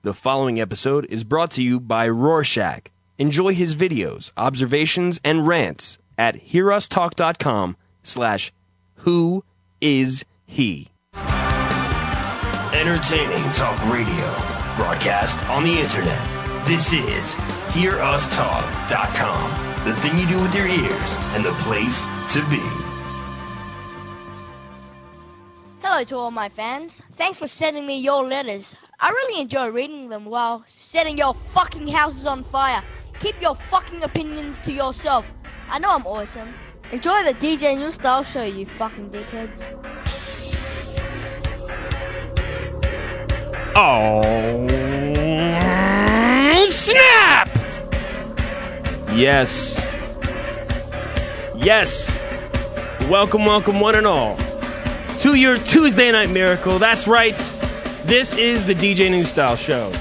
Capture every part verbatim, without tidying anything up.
The following episode is brought to you by Rorschach. Enjoy his videos, observations, and rants at hearustalk.com slash who is he. Entertaining talk radio, broadcast on the internet. This is hear us talk dot com, the thing you do with your ears and the place to be. Hello to all my fans. Thanks for sending me your letters. I really enjoy reading them while setting your fucking houses on fire. Keep your fucking opinions to yourself. I know I'm awesome. Enjoy the D J New Style Show, you fucking dickheads. Oh, snap! Yes. Yes. Welcome, welcome, one and all, to your Tuesday Night Miracle. That's right. This is the D J New Style Show.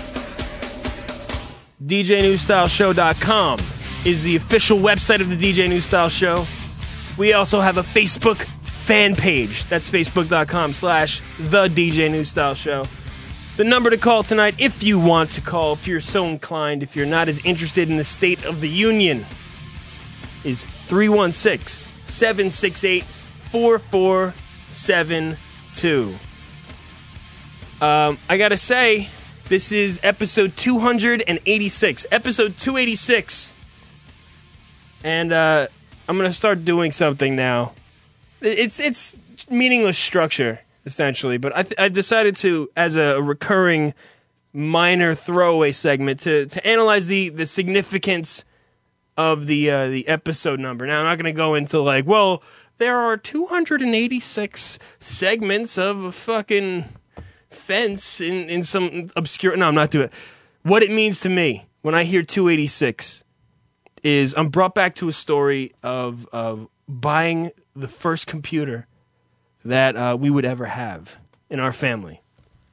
D J New Style Show dot com is the official website of the D J New Style Show. We also have a Facebook fan page. That's facebook.com slash the DJ New Style Show. The number to call tonight, if you want to call, if you're so inclined, if you're not as interested in the State of the Union, is three one six, seven six eight, four four seven two. Um, I gotta say, this is episode two eighty-six. Episode two eighty-six. And uh, I'm gonna start doing something now. It's it's meaningless structure, essentially, but I, th- I decided to, as a recurring minor throwaway segment, to, to analyze the, the significance of the uh, the episode number. Now, I'm not gonna go into like, well, there are two hundred eighty-six segments of a fucking fence in, in some obscure... No, I'm not doing it. What it means to me when I hear two eighty-six is I'm brought back to a story of, of buying the first computer that uh, we would ever have in our family.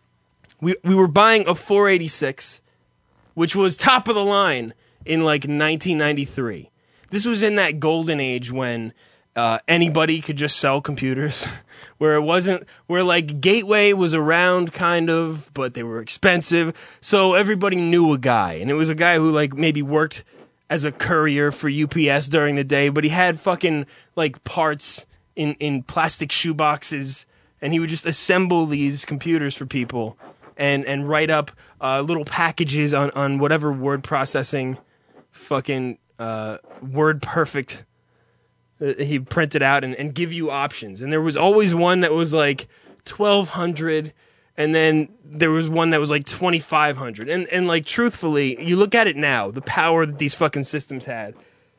We we were buying a four eighty-six, which was top of the line in like nineteen ninety-three. This was in that golden age when uh, anybody could just sell computers, where it wasn't, where like Gateway was around kind of, but they were expensive. So everybody knew a guy, and it was a guy who like maybe worked as a courier for U P S during the day, but he had fucking like parts in, in plastic shoeboxes, and he would just assemble these computers for people and, and write up uh, little packages on, on whatever word processing fucking uh, Word Perfect uh, he printed out and, and give you options. And there was always one that was like twelve hundred, and then there was one that was like twenty-five hundred. And, and like, truthfully, you look at it now, the power that these fucking systems had,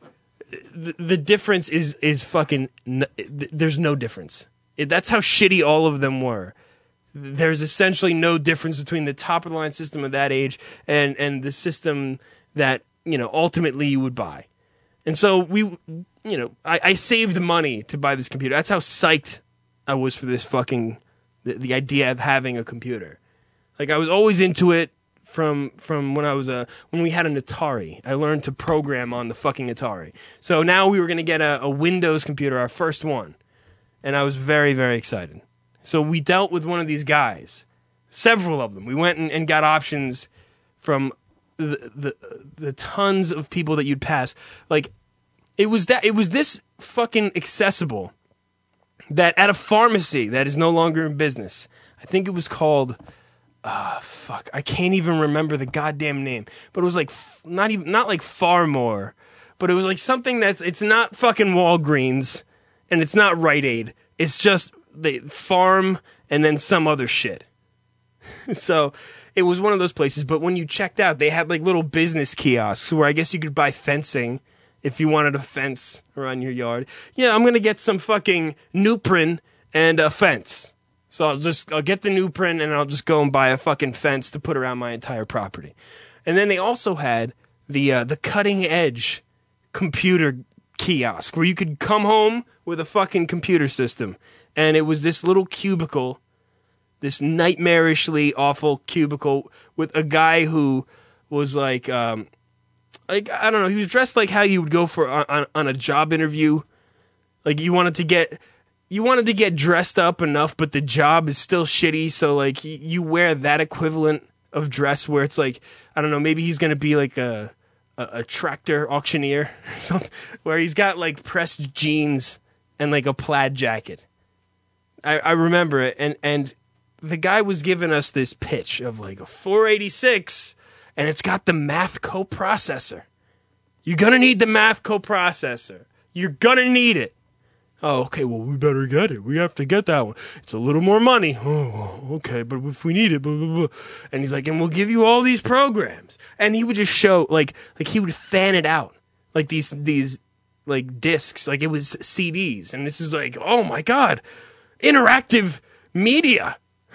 the, the difference is, is fucking, n- there's no difference. It, that's how shitty all of them were. There's essentially no difference between the top of the line system of that age and, and the system that, you know, ultimately you would buy. And so we, you know, I, I saved money to buy this computer. That's how psyched I was for this fucking, the, the idea of having a computer. Like, I was always into it from from when I was a, when we had an Atari. I learned to program on the fucking Atari. So now we were going to get a, a Windows computer, our first one. And I was very, very excited. So we dealt with one of these guys, several of them. We went and, and got options from the, the the tons of people that you'd pass. Like, it was that it was this fucking accessible that at a pharmacy that is no longer in business, I think it was called, uh, fuck, I can't even remember the goddamn name, but it was like, not even, not like Farmore, but it was like something that's, it's not fucking Walgreens, and it's not Rite Aid, it's just the farm and then some other shit. So it was one of those places, but when you checked out, they had like little business kiosks where I guess you could buy fencing if you wanted a fence around your yard. Yeah, I'm going to get some fucking Nuprin and a fence. So I'll just, I'll get the Nuprin and I'll just go and buy a fucking fence to put around my entire property. And then they also had the uh, the cutting edge computer kiosk where you could come home with a fucking computer system. And it was this little cubicle, this nightmarishly awful cubicle with a guy who was like, um, like, I don't know, he was dressed like how you would go for on, on a job interview. Like, you wanted to get, you wanted to get dressed up enough, but the job is still shitty, so like you wear that equivalent of dress where it's like, I don't know, maybe he's going to be like a, a, a tractor auctioneer or something, where he's got like pressed jeans and like a plaid jacket. I, I remember it. And, and the guy was giving us this pitch of like a four eighty-six, and it's got the math coprocessor. You're going to need the math coprocessor. You're going to need it. Oh, okay, well, we better get it. We have to get that one. It's a little more money. Oh, okay, but if we need it, blah, blah, blah. And he's like, and we'll give you all these programs. And he would just show, like, like he would fan it out. Like these, these, like, discs. Like it was C Ds. And this is like, oh my God, interactive media.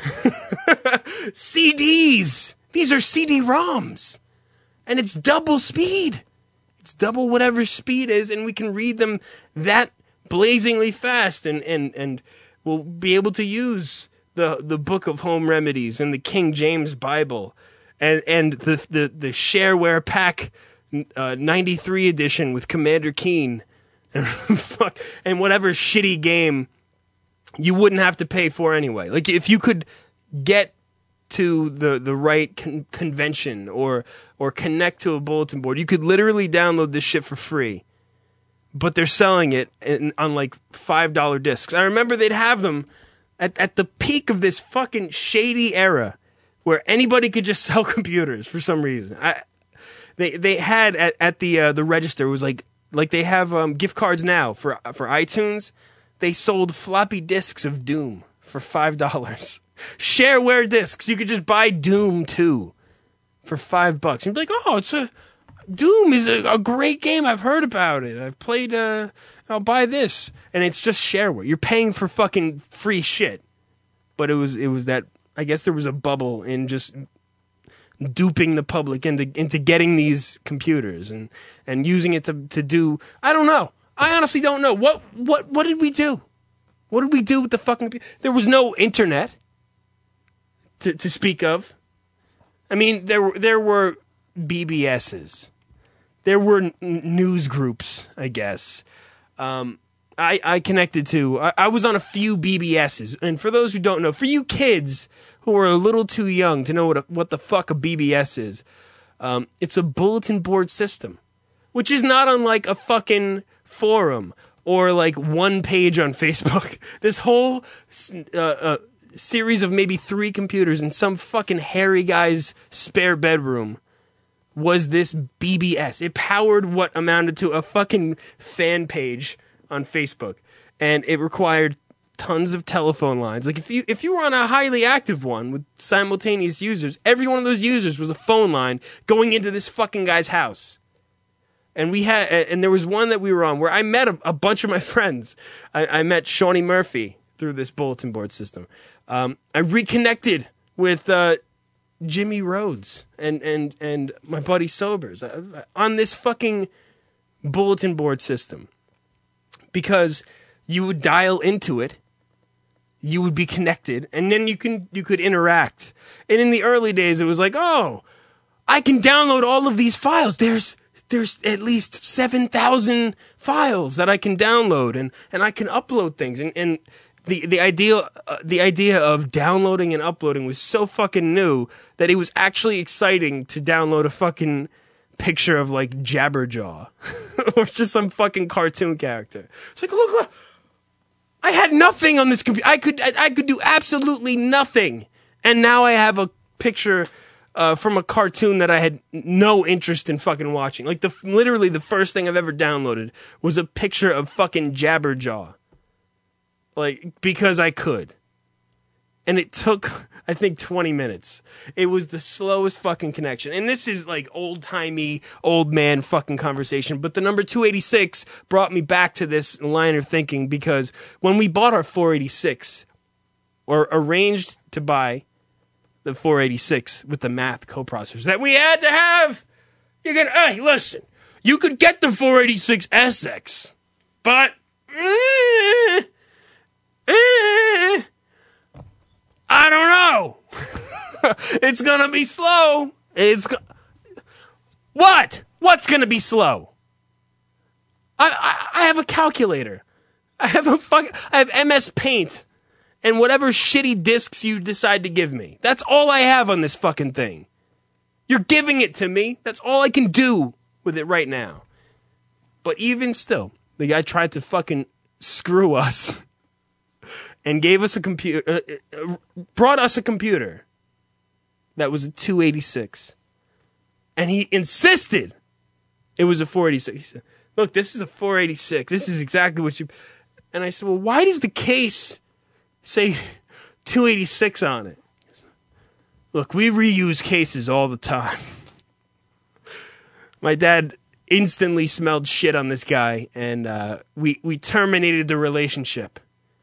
C Ds. These are C D ROMs. And it's double speed. It's double whatever speed is, and we can read them that blazingly fast, and, and, and we'll be able to use the the Book of Home Remedies and the King James Bible and and the the, the Shareware Pack uh, ninety-three edition with Commander Keen and fuck and whatever shitty game you wouldn't have to pay for anyway. Like if you could get to the the right con- convention or or connect to a bulletin board, you could literally download this shit for free. But they're selling it in, on like five dollar discs. I remember they'd have them at, at the peak of this fucking shady era where anybody could just sell computers for some reason. I, they they had at, at the uh, the register, it was like like they have um, gift cards now for for iTunes. They sold floppy disks of Doom for five dollars. Shareware discs. You could just buy Doom two for five bucks. You'd be like, oh, it's a Doom is a, a great game. I've heard about it. I've played, uh, I'll buy this. And it's just shareware. You're paying for fucking free shit. But it was, it was that, I guess there was a bubble in just duping the public into, into getting these computers and, and using it to, to do, I don't know. I honestly don't know. What, what, what did we do? What did we do with the fucking, there was no internet to, to speak of. I mean, there were, there were B B S's. There were n- news groups, I guess. Um, I, I connected to, I, I was on a few B B S's. And for those who don't know, for you kids who are a little too young to know what a, what the fuck a B B S is, um, it's a bulletin board system, which is not unlike a fucking forum or like one page on Facebook. This whole uh, uh, series of maybe three computers in some fucking hairy guy's spare bedroom was this B B S. It powered what amounted to a fucking fan page on Facebook, and it required tons of telephone lines. Like if you if you were on a highly active one with simultaneous users, every one of those users was a phone line going into this fucking guy's house. And we had, and there was one that we were on where I met a, a bunch of my friends. I, I met Shawnee Murphy through this bulletin board system. Um, I reconnected with uh, Jimmy Rhodes and, and, and my buddy Sobers uh, on this fucking bulletin board system, because you would dial into it, you would be connected, and then you can you could interact. And in the early days, it was like, oh, I can download all of these files. There's there's at least seven thousand files that I can download, and, and I can upload things. And, and the the idea uh, the idea of downloading and uploading was so fucking new that it was actually exciting to download a fucking picture of like Jabberjaw or just some fucking cartoon character. It's like, look, look, I had nothing on this computer. I could I, I could do absolutely nothing, and now I have a picture uh, from a cartoon that I had no interest in fucking watching. Like the literally the first thing I've ever downloaded was a picture of fucking Jabberjaw. Like, because I could. And it took, I think, twenty minutes. It was the slowest fucking connection. And this is like old-timey, old man fucking conversation. But the number two eighty-six brought me back to this line of thinking, because when we bought our four eighty-six, or arranged to buy the four eighty-six with the math coprocessors that we had to have, you can, hey, listen, you could get the four eighty-six S X, but, eh, eh, I don't know. It's gonna be slow. It's go- what? What's gonna be slow? I, I I have a calculator. I have a fuck. I have M S Paint, and whatever shitty discs you decide to give me. That's all I have on this fucking thing. You're giving it to me. That's all I can do with it right now. But even still, the guy tried to fucking screw us and gave us a computer, uh, uh, brought us a computer that was a two eighty-six. And he insisted it was a four eighty-six. He said, look, this is a four eighty-six. This is exactly what you... And I said, well, why does the case say two eighty-six on it? Look, we reuse cases all the time. My dad instantly smelled shit on this guy, and uh, we, we terminated the relationship.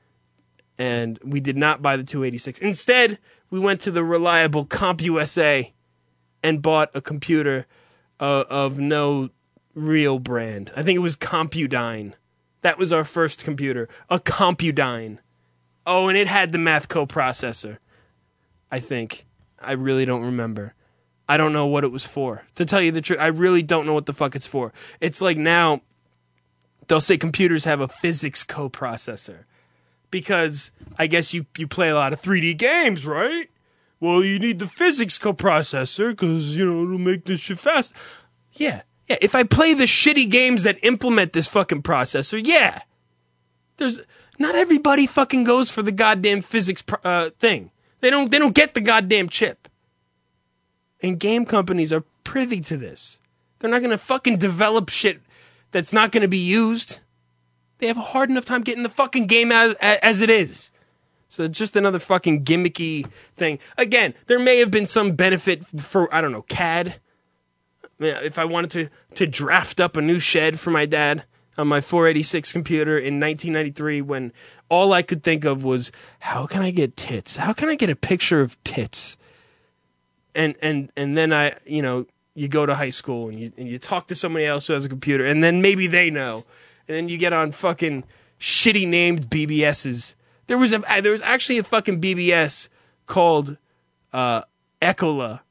And we did not buy the two eighty-six. Instead, we went to the reliable CompUSA and bought a computer uh, of no real brand. I think it was Compudyne. That was our first computer. A Compudyne. Oh, and it had the math coprocessor. I think. I really don't remember. I don't know what it was for. To tell you the truth, I really don't know what the fuck it's for. It's like now, they'll say computers have a physics coprocessor. Because I guess you, you play a lot of three D games, right? Well, you need the physics coprocessor because, you know, it'll make this shit fast. Yeah. Yeah, if I play the shitty games that implement this fucking processor, yeah. There's not everybody fucking goes for the goddamn physics uh, thing. They don't they don't get the goddamn chip. And game companies are privy to this. They're not going to fucking develop shit that's not going to be used. They have a hard enough time getting the fucking game as, as it is. So it's just another fucking gimmicky thing. Again, there may have been some benefit for, I don't know, C A D. If I wanted to, to draft up a new shed for my dad on my four eighty-six computer in nineteen ninety-three when all I could think of was, how can I get tits? How can I get a picture of tits? And and and then I, you know, you go to high school and you and you talk to somebody else who has a computer, and then maybe they know. And then you get on fucking shitty named B B S's. There was a there was actually a fucking B B S called uh, Ecola.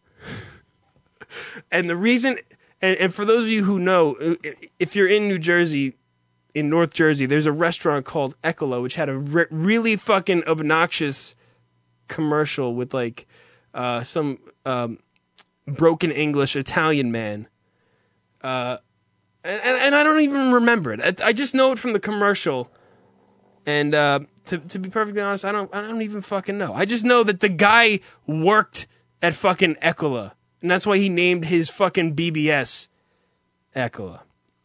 And the reason, and, and for those of you who know, if you're in New Jersey, in North Jersey, there's a restaurant called Ecola, which had a re- really fucking obnoxious commercial with like uh, some um, broken English Italian man. Uh, and, and I don't even remember it. I, I just know it from the commercial. And uh, to to be perfectly honest, I don't I don't even fucking know. I just know that the guy worked at fucking Ecola. And that's why he named his fucking B B S Ecola.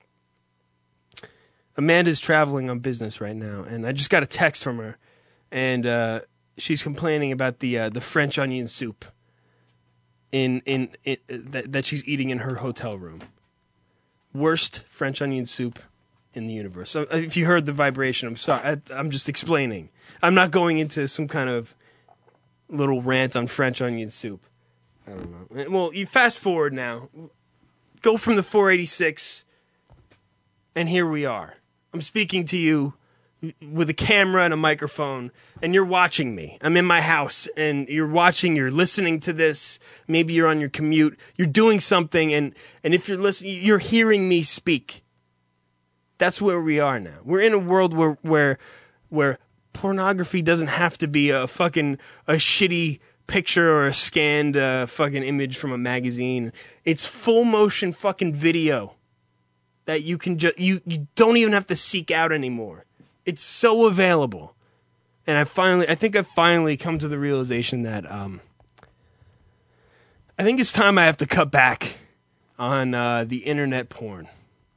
Amanda's traveling on business right now, and I just got a text from her, and uh, she's complaining about the uh, the French onion soup in in, in that, that she's eating in her hotel room. Worst French onion soup in the universe. So if you heard the vibration, I'm sorry. I, I'm just explaining. I'm not going into some kind of little rant on French onion soup. I don't know. Well, you fast forward now. Go from the four eighty-six, and here we are. I'm speaking to you with a camera and a microphone, and you're watching me. I'm in my house, and you're watching, you're listening to this. Maybe you're on your commute. You're doing something, and, and if you're listening, you're hearing me speak. That's where we are now. We're in a world where where where pornography doesn't have to be a fucking a shitty picture or a scanned uh, fucking image from a magazine. It's full motion fucking video that you can just you you don't even have to seek out anymore. It's so available. And I finally I think I've finally come to the realization that um I think it's time I have to cut back on uh, the internet porn.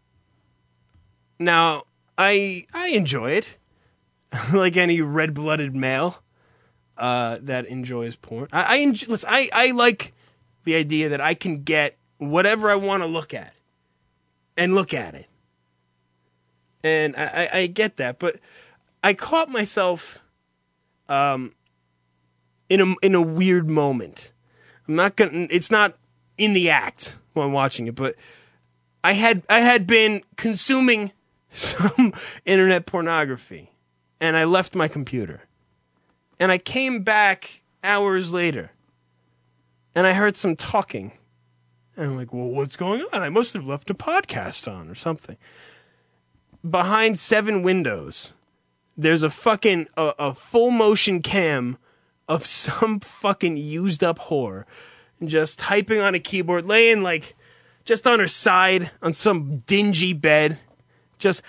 Now, I I enjoy it like any red-blooded male. Uh, that enjoys porn. I I, enjoy, listen, I I like the idea that I can get whatever I want to look at and look at it, and I, I, I get that. But I caught myself um in a in a weird moment. I'm not gonna. It's not in the act while I'm watching it, but I had I had been consuming some internet pornography, and I left my computer. And I came back hours later, and I heard some talking. And I'm like, well, what's going on? I must have left a podcast on or something. Behind seven windows, there's a fucking a, a full motion cam of some fucking used up whore just typing on a keyboard, laying like just on her side on some dingy bed, just.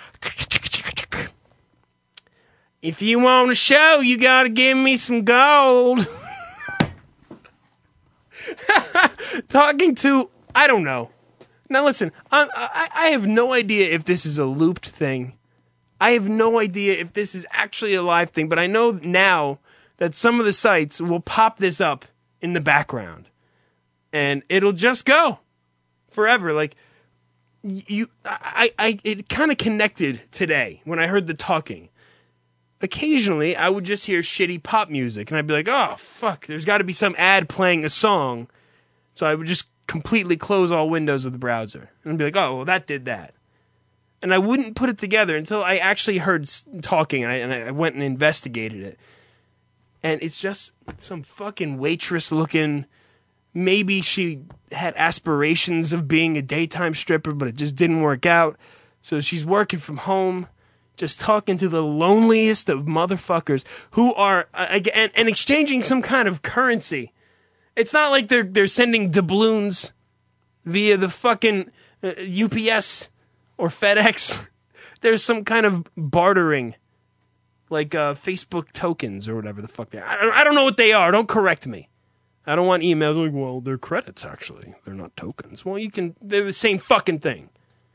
If you want a show, you gotta give me some gold. Talking to, I don't know. Now listen, I, I, I have no idea if this is a looped thing. I have no idea if this is actually a live thing, but I know now that some of the sites will pop this up in the background. And it'll just go forever. Like, you, I, I, it kind of connected today when I heard the talking. Occasionally, I would just hear shitty pop music, and I'd be like, oh, fuck, there's got to be some ad playing a song. So I would just completely close all windows of the browser. And I'd be like, oh, well, that did that. And I wouldn't put it together until I actually heard talking, and I, and I went and investigated it. And it's just some fucking waitress-looking, maybe she had aspirations of being a daytime stripper, but it just didn't work out. So she's working from home, just talking to the loneliest of motherfuckers who are uh, and, and exchanging some kind of currency. It's not like they're they're sending doubloons via the fucking uh, U P S or FedEx. There's some kind of bartering, like uh, Facebook tokens or whatever the fuck they are. I, I don't know what they are. Don't correct me. I don't want emails like, well, they're credits actually. They're not tokens. Well, you can. They're the same fucking thing.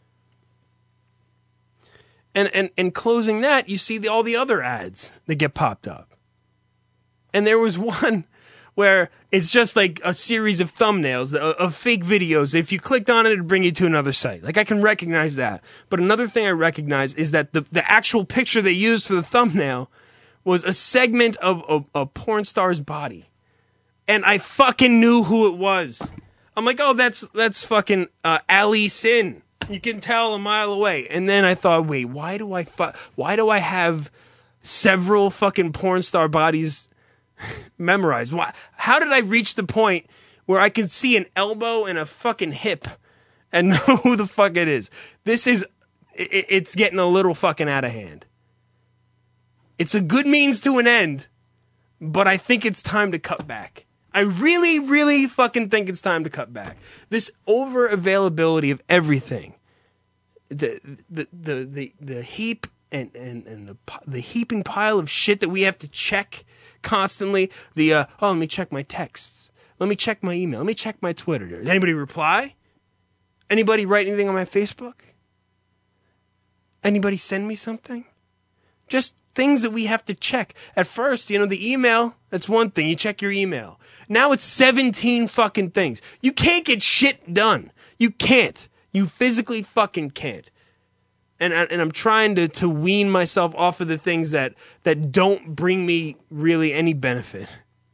And, and and closing that, you see the, all the other ads that get popped up. And there was one where it's just like a series of thumbnails, of, of fake videos. If you clicked on it, it'd bring you to another site. Like, I can recognize that. But another thing I recognize is that the, the actual picture they used for the thumbnail was a segment of a, a porn star's body. And I fucking knew who it was. I'm like, oh, that's that's fucking uh, Ali Sin. You can tell a mile away. And then I thought, wait, why do I fu- why do I have several fucking porn star bodies memorized? Why? How did I reach the point where I can see an elbow and a fucking hip and know who the fuck it is? This is, it, it's getting a little fucking out of hand. It's a good means to an end, but I think it's time to cut back. I really, really fucking think it's time to cut back. This over availability of everything, the the the the, the heap and, and, and the the heaping pile of shit that we have to check constantly. The uh, oh, let me check my texts. Let me check my email. Let me check my Twitter. Did anybody reply? Anybody write anything on my Facebook? Anybody send me something? Just things that we have to check. At first, you know, the email, that's one thing. You check your email. Now it's seventeen fucking things. You can't get shit done. You can't. You physically fucking can't. And, and I'm trying to, to wean myself off of the things that, that don't bring me really any benefit.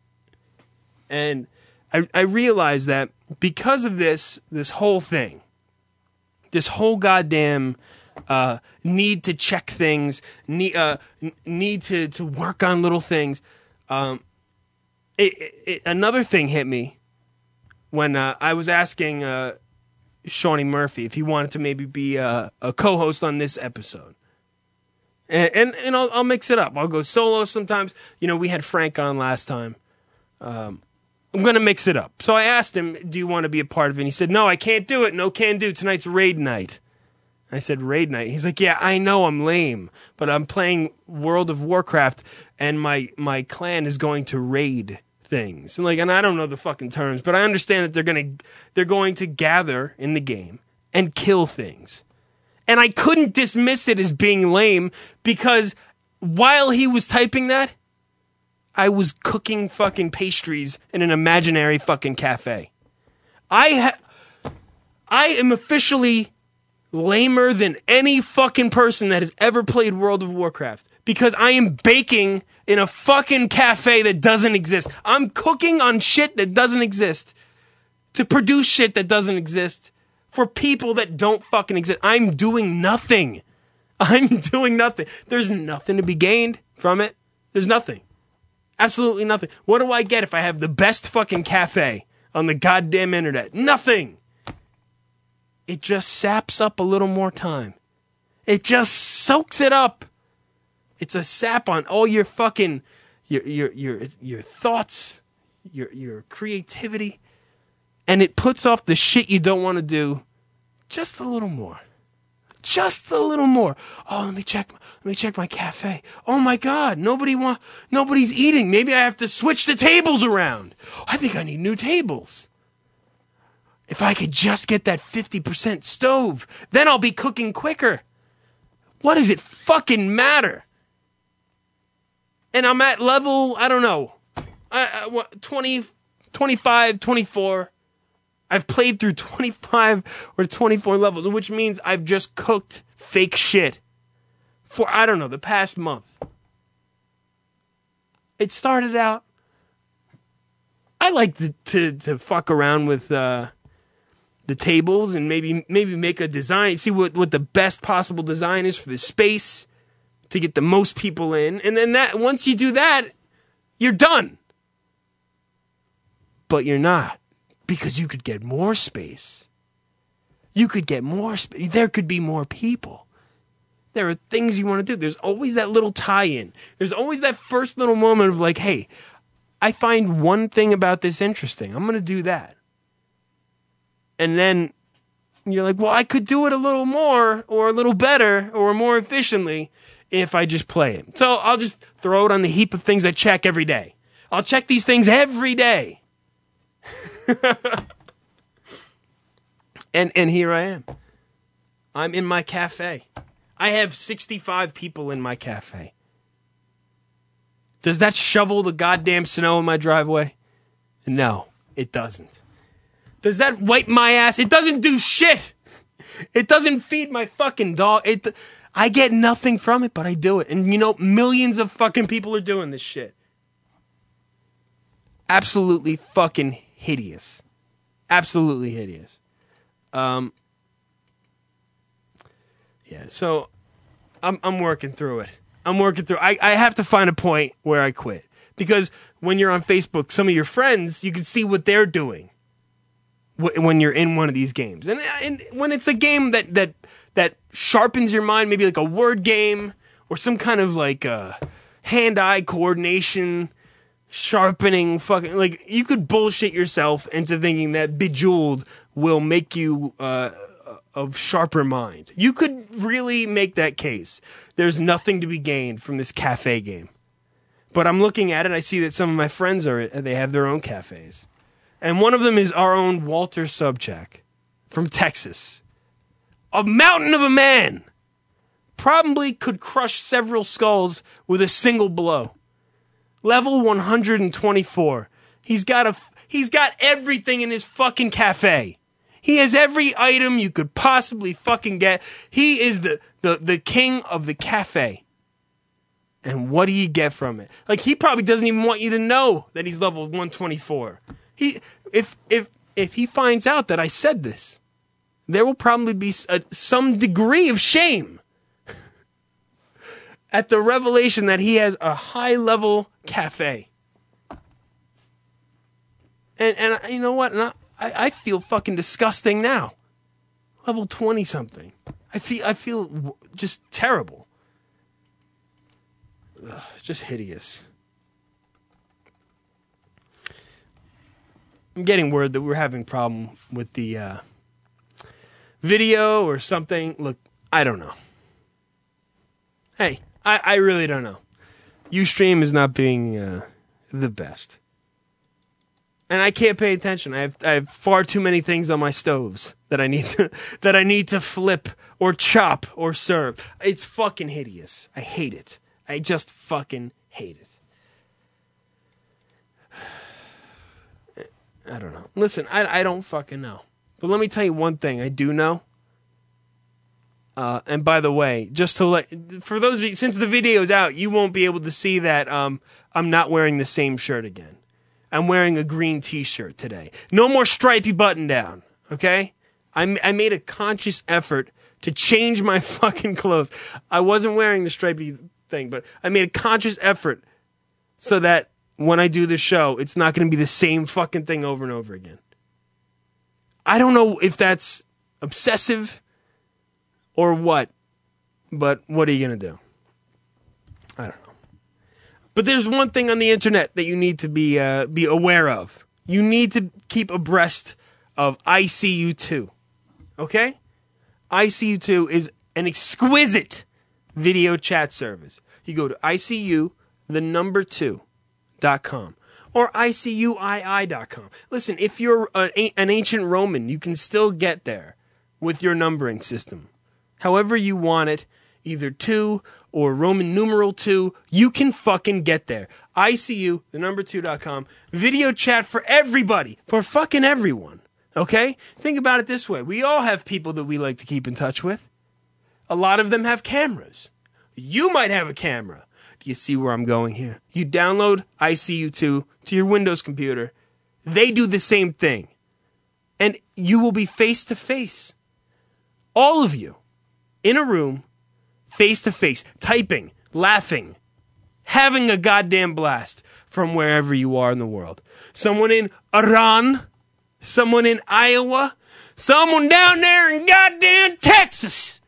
And I, I realize that because of this, this whole thing, this whole goddamn uh, need to check things, need, uh, need to, to work on little things, um, It, it, it, another thing hit me when uh, I was asking uh, Shawnee Murphy if he wanted to maybe be uh, a co-host on this episode. And and, and I'll, I'll mix it up. I'll go solo sometimes. You know, we had Frank on last time. Um, I'm going to mix it up. So I asked him, do you want to be a part of it? And he said, no, I can't do it. No can do. Tonight's raid night. I said, raid night? He's like, yeah, I know I'm lame, but I'm playing World of Warcraft, and my, my clan is going to raid things. And like, and I don't know the fucking terms, but I understand that they're gonna they're going to gather in the game and kill things. And I couldn't dismiss it as being lame because while he was typing that, I was cooking fucking pastries in an imaginary fucking cafe. I ha- I am officially lamer than any fucking person that has ever played World of Warcraft because I am baking in a fucking cafe that doesn't exist. I'm cooking on shit that doesn't exist to produce shit that doesn't exist for people that don't fucking exist. I'm doing nothing. I'm doing nothing. There's nothing to be gained from it. There's nothing. Absolutely nothing. What do I get if I have the best fucking cafe on the goddamn internet? Nothing. It just saps up a little more time. It just soaks it up. It's a sap on all your fucking your your your your thoughts, your your creativity, and it puts off the shit you don't want to do just a little more. Just a little more. Oh, let me check. Let me check my cafe. Oh my God, nobody want. Nobody's eating. Maybe I have to switch the tables around. I think I need new tables. If I could just get that fifty percent stove, then I'll be cooking quicker. What does it fucking matter? And I'm at level, I don't know, I, I, what, twenty, twenty-five, twenty-four. I've played through twenty-five or twenty-four levels, which means I've just cooked fake shit for, I don't know, the past month. It started out, I like to, to, to fuck around with uh, the tables and maybe maybe make a design, see what, what the best possible design is for the space to get the most people in. And then that once you do that, you're done. But you're not. Because you could get more space. You could get more space. There could be more people. There are things you want to do. There's always that little tie-in. There's always that first little moment of like, hey, I find one thing about this interesting. I'm going to do that. And then you're like, well, I could do it a little more or a little better or more efficiently if I just play it. So I'll just throw it on the heap of things I check every day. I'll check these things every day. and and here I am. I'm in my cafe. I have sixty-five people in my cafe. Does that shovel the goddamn snow in my driveway? No, it doesn't. Does that wipe my ass? It doesn't do shit. It doesn't feed my fucking dog. It. I get nothing from it, but I do it. And you know, millions of fucking people are doing this shit. Absolutely fucking hideous. Absolutely hideous. Um, yeah, so I'm I'm working through it. I'm working through I, I have to find a point where I quit. Because when you're on Facebook, some of your friends, you can see what they're doing w- when you're in one of these games. And, and when it's a game that, that, that sharpens your mind, maybe like a word game or some kind of like uh, hand-eye coordination sharpening fucking, like, you could bullshit yourself into thinking that Bejeweled will make you uh, of sharper mind. You could really make that case. There's nothing to be gained from this cafe game. But I'm looking at it, I see that some of my friends are, they have their own cafes. And one of them is our own Walter Sobchak from Texas. A mountain of a man. Probably could crush several skulls with a single blow. Level one hundred twenty-four. He's got a, he's got everything in his fucking cafe. He has every item you could possibly fucking get. He is the, the, the king of the cafe. And what do you get from it? Like, he probably doesn't even want you to know that he's level one twenty-four. He, if, if, if he finds out that I said this, there will probably be a, some degree of shame at the revelation that he has a high-level cafe. And and you know what? And I, I feel fucking disgusting now. Level twenty-something. I feel I feel just terrible. Ugh, just hideous. I'm getting word that we're having a problem with the uh, video or something. Look, I don't know. Hey. I, I really don't know. Ustream is not being uh, the best. And I can't pay attention. I have I have far too many things on my stoves that I need to that I need to flip or chop or serve. It's fucking hideous. I hate it. I just fucking hate it. I don't know. Listen, I I don't fucking know. But let me tell you one thing I do know. Uh, and by the way, just to let, for those of you, since the video's out, you won't be able to see that um, I'm not wearing the same shirt again. I'm wearing a green t-shirt today. No more stripy button down, okay? I, I made a conscious effort to change my fucking clothes. I wasn't wearing the stripy thing, but I made a conscious effort so that when I do the show, it's not going to be the same fucking thing over and over again. I don't know if that's obsessive or what, but what are you going to do? I don't know. But there's one thing on the internet that you need to be uh, be aware of. You need to keep abreast of I C U two. Okay? I C U two is an exquisite video chat service. You go to I C U, the number two, dot com. Or I C U I I dot com. Listen, if you're a, an ancient Roman, you can still get there with your numbering system. However you want it, either two or Roman numeral two, you can fucking get there. I C U, the number two dot com. Video chat for everybody. For fucking everyone. Okay? Think about it this way. We all have people that we like to keep in touch with. A lot of them have cameras. You might have a camera. Do you see where I'm going here? You download I C U two to your Windows computer. They do the same thing. And you will be face to face. All of you. In a room. Face to face. Typing. Laughing. Having a goddamn blast. From wherever you are in the world. Someone in Iran. Someone in Iowa. Someone down there in goddamn Texas.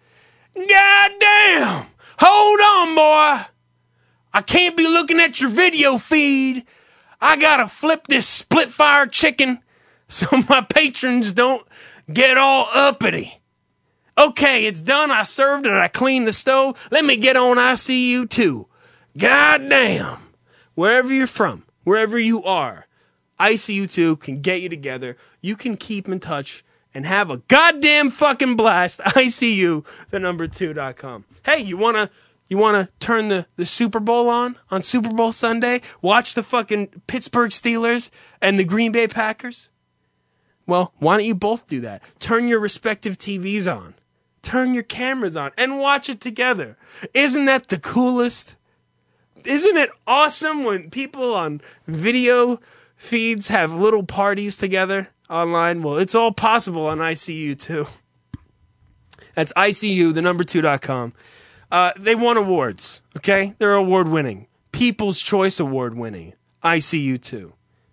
Goddamn. Hold on, boy. I can't be looking at your video feed. I gotta flip this split fire chicken so my patrons don't get all uppity. Okay, it's done. I served it. I cleaned the stove. Let me get on I C U two. Goddamn. Wherever you're from, wherever you are, I C U two can get you together. You can keep in touch and have a goddamn fucking blast. I C U, the number two dot com. Hey, you wanna you wanna turn the, the Super Bowl on on Super Bowl Sunday? Watch the fucking Pittsburgh Steelers and the Green Bay Packers? Well, why don't you both do that? Turn your respective T Vs on. Turn your cameras on and watch it together. Isn't that the coolest? Isn't it awesome when people on video feeds have little parties together online? Well, it's all possible on I C U too. That's I C U, the number two dot com. Uh, they won awards, okay? They're award-winning. People's Choice Award-winning. I C U two.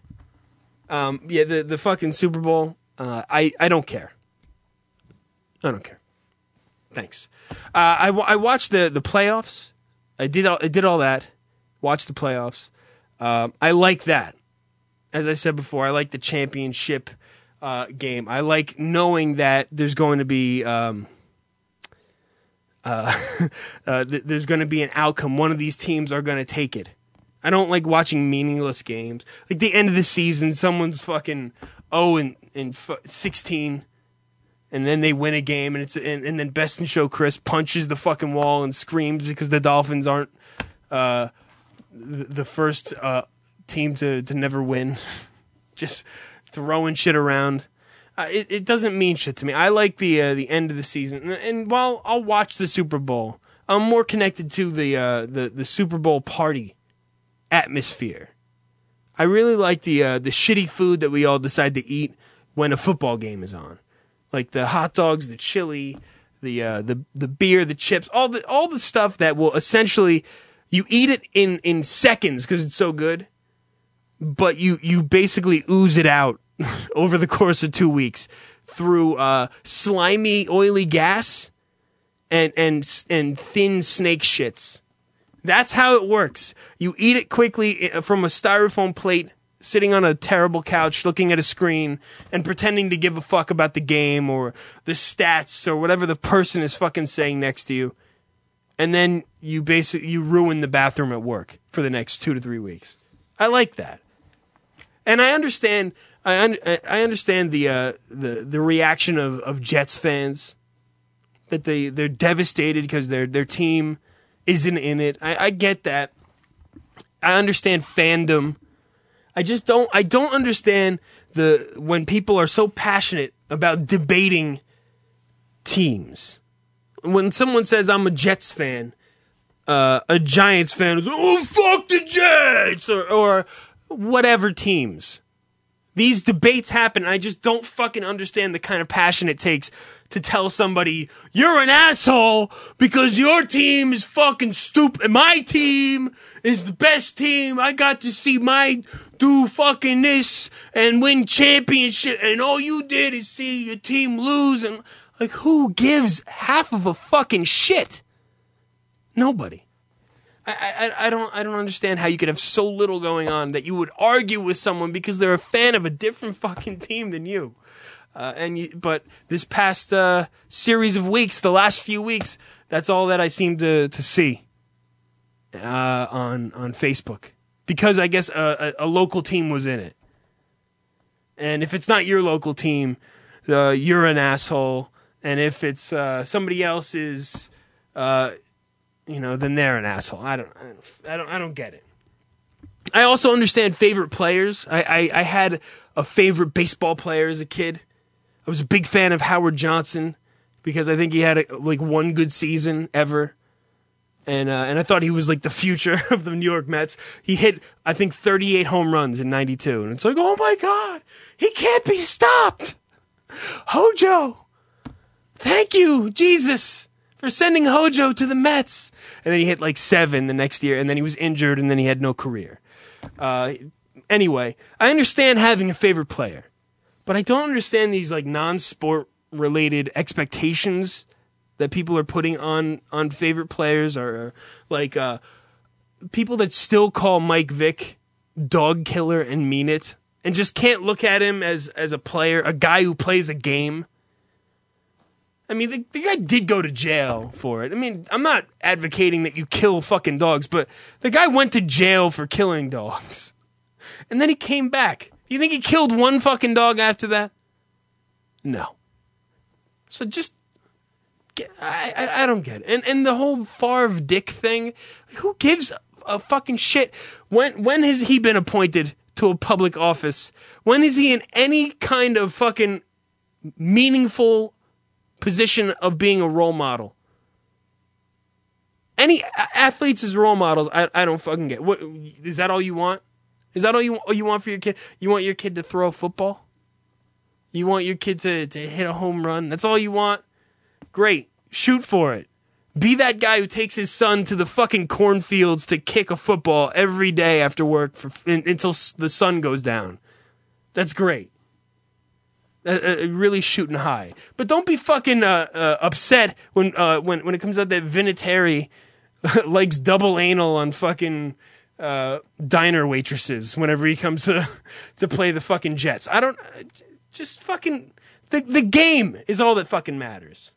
Um, yeah, the, the fucking Super Bowl, uh, I, I don't care. I don't care. Thanks. Uh, I, I watched the, the playoffs. I did all, I did all that. Watched the playoffs. Um, I like that. As I said before, I like the championship uh, game. I like knowing that there's going to be um, uh, uh, th- there's going to be an outcome. One of these teams are going to take it. I don't like watching meaningless games. Like the end of the season, someone's fucking oh and and sixteen, and then they win a game, and it's and, and then Best in Show Chris punches the fucking wall and screams because the Dolphins aren't uh, the, the first. Uh, team to, to never win. Just throwing shit around. Uh, it, it doesn't mean shit to me. I like the uh, the end of the season. And, and while I'll watch the Super Bowl, I'm more connected to the, uh, the, the Super Bowl party atmosphere. I really like the uh, the shitty food that we all decide to eat when a football game is on. Like the hot dogs, the chili, the uh, the the beer, the chips, all the all the stuff that will essentially, you eat it in, in seconds because it's so good. But you, you basically ooze it out over the course of two weeks through uh, slimy, oily gas and and and thin snake shits. That's how it works. You eat it quickly from a styrofoam plate, sitting on a terrible couch, looking at a screen, and pretending to give a fuck about the game or the stats or whatever the person is fucking saying next to you. And then you basically you ruin the bathroom at work for the next two to three weeks. I like that. And I understand, I un- I understand the uh, the the reaction of, of Jets fans, that they they're devastated because their their team isn't in it. I, I get that. I understand fandom. I just don't I don't understand the when people are so passionate about debating teams. When someone says I'm a Jets fan, uh, a Giants fan is oh fuck the Jets or or whatever teams. These debates happen, and I just don't fucking understand the kind of passion it takes to tell somebody, you're an asshole because your team is fucking stupid. My team is the best team. I got to see my do fucking this and win championship, and all you did is see your team lose. And like, who gives half of a fucking shit? Nobody. I, I I don't I don't understand how you could have so little going on that you would argue with someone because they're a fan of a different fucking team than you. Uh, and you, but this past uh, series of weeks, the last few weeks, that's all that I seem to to see uh, on on Facebook, because I guess a, a, a local team was in it. And if it's not your local team, uh, you're an asshole. And if it's uh, somebody else's, uh, you know, then they're an asshole. I don't, I don't, I don't, I don't get it. I also understand favorite players. I, I, I had a favorite baseball player as a kid. I was a big fan of Howard Johnson because I think he had a, like one good season ever. And uh, and I thought he was like the future of the New York Mets. He hit, I think, thirty-eight home runs in ninety-two. And it's like, oh my God, he can't be stopped. Hojo, thank you, Jesus, for sending Hojo to the Mets. And then he hit like seven the next year, and then he was injured, and then he had no career. Uh, anyway, I understand having a favorite player, but I don't understand these like non-sport related expectations that people are putting on, on favorite players, or like uh, people that still call Mike Vick dog killer and mean it, and just can't look at him as, as a player, a guy who plays a game. I mean, the, the guy did go to jail for it. I mean, I'm not advocating that you kill fucking dogs, but the guy went to jail for killing dogs. And then he came back. Do you think he killed one fucking dog after that? No. So just... I, I I don't get it. And and the whole Favre Dick thing, who gives a, a fucking shit? When when has he been appointed to a public office? When is he in any kind of fucking meaningful position of being a role model? Any a- athletes as role models, I I don't fucking get. What is that all you want? Is that all you all you want for your kid? You want your kid to throw a football? You want your kid to, to hit a home run? That's all you want? Great. Shoot for it. Be that guy who takes his son to the fucking cornfields to kick a football every day after work for, in, until the sun goes down. That's great. Uh, uh, really shooting high. But don't be fucking uh, uh, upset when uh, when when it comes out that Vinatieri likes double anal on fucking uh, diner waitresses whenever he comes to to play the fucking Jets. I don't... Uh, just fucking... The, the game is all that fucking matters.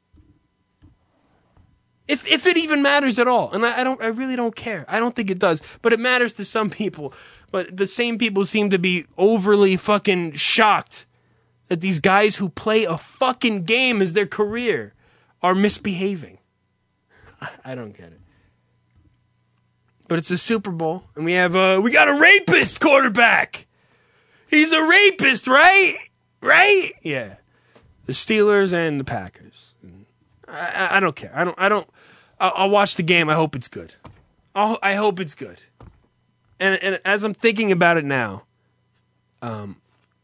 If if it even matters at all, and I, I don't, I really don't care. I don't think it does, but it matters to some people. But the same people seem to be overly fucking shocked that these guys who play a fucking game as their career are misbehaving. I, I don't get it. But it's a Super Bowl, and we have uh, we got a rapist quarterback. He's a rapist, right? Right? Yeah. The Steelers and the Packers. I, I don't care. I don't. I don't. I'll, I'll watch the game. I hope it's good. I'll, I hope it's good. And and as I'm thinking about it now, um,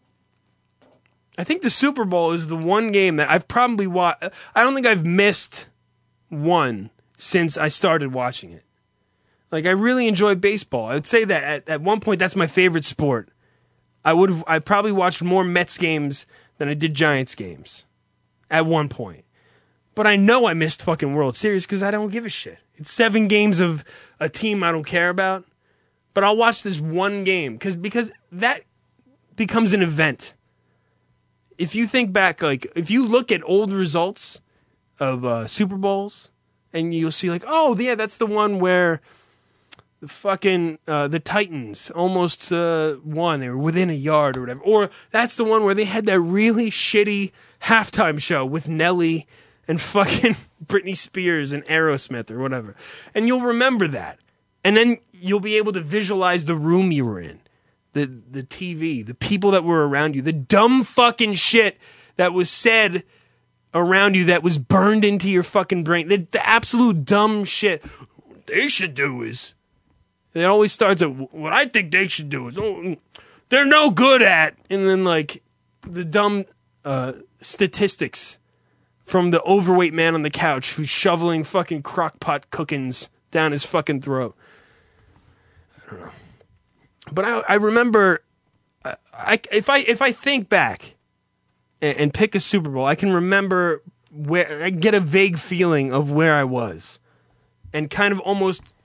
I think the Super Bowl is the one game that I've probably watched. I don't think I've missed one since I started watching it. Like, I really enjoy baseball. I would say that at, at one point that's my favorite sport. I would have. I probably watched more Mets games than I did Giants games at one point. But I know I missed fucking World Series because I don't give a shit. It's seven games of a team I don't care about. But I'll watch this one game because because that becomes an event. If you think back, like, if you look at old results of uh, Super Bowls, and you'll see, like, oh, yeah, that's the one where the fucking, uh, the Titans almost uh, won. They were within a yard or whatever. Or that's the one where they had that really shitty halftime show with Nelly and fucking Britney Spears and Aerosmith or whatever. And you'll remember that. And then you'll be able to visualize the room you were in. The the T V, the people that were around you, the dumb fucking shit that was said around you that was burned into your fucking brain. The, the absolute dumb shit. What they should do is... It always starts at, what I think they should do is, oh, they're no good at... And then, like, the dumb uh, statistics from the overweight man on the couch who's shoveling fucking crockpot cookins down his fucking throat. I don't know. But I, I remember, I, I, if I if I think back and, and pick a Super Bowl, I can remember where, I get a vague feeling of where I was. And kind of almost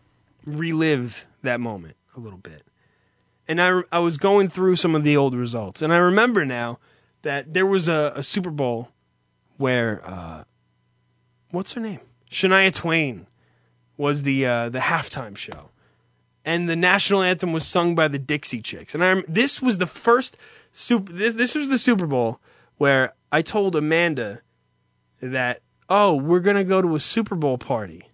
relive that moment a little bit. And I, I was going through some of the old results, and I remember now that there was a, a Super Bowl where, uh, what's her name? Shania Twain was the uh, the halftime show, and the national anthem was sung by the Dixie Chicks. And I rem- this was the first super. This, this was the Super Bowl where I told Amanda that, oh, we're gonna go to a Super Bowl party.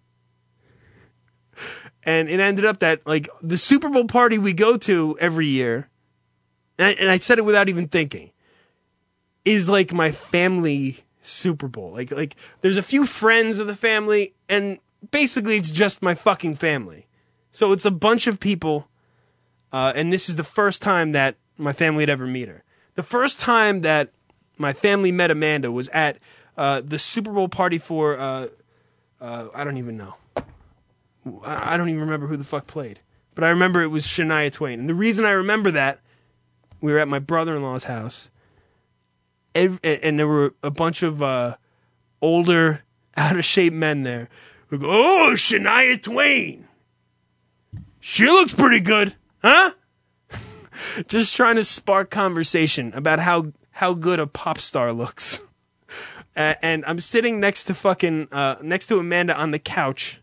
And it ended up that, like, the Super Bowl party we go to every year, and I, and I said it without even thinking, is like my family Super Bowl. Like, like there's a few friends of the family, and basically it's just my fucking family. So it's a bunch of people, uh, and this is the first time that my family had ever met her. The first time that my family met Amanda was at uh, the Super Bowl party for, uh, uh, I don't even know. I don't even remember who the fuck played. But I remember it was Shania Twain. And the reason I remember that, we were at my brother-in-law's house, and, and there were a bunch of uh, older, out-of-shape men there. Like, oh, Shania Twain! She looks pretty good, huh? Just trying to spark conversation about how, how good a pop star looks. uh, and I'm sitting next to fucking, uh, next to Amanda on the couch.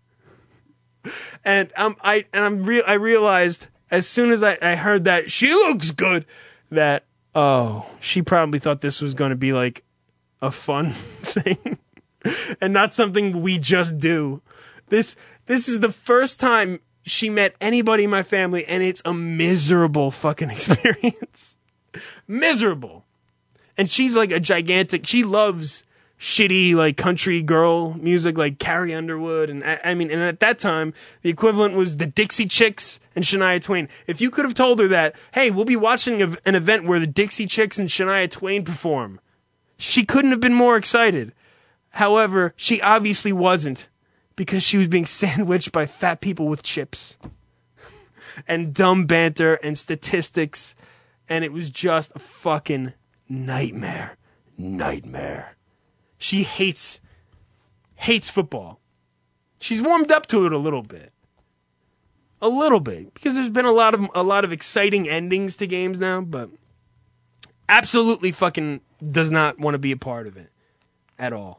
And um, I and I'm real. I realized as soon as I, I heard that she looks good, that oh, she probably thought this was going to be like a fun thing, and not something we just do. This this is the first time she met anybody in my family, and it's a miserable fucking experience. Miserable. And she's like a gigantic. She loves shitty, like, country girl music, like Carrie Underwood, and I, I mean, and at that time, the equivalent was the Dixie Chicks and Shania Twain. If you could have told her that, hey, we'll be watching a, an event where the Dixie Chicks and Shania Twain perform, she couldn't have been more excited. However, she obviously wasn't, because she was being sandwiched by fat people with chips, and dumb banter and statistics, and it was just a fucking nightmare. Nightmare. She hates, hates football. She's warmed up to it a little bit. A little bit. Because there's been a lot of, a lot of exciting endings to games now, but absolutely fucking does not want to be a part of it. At all.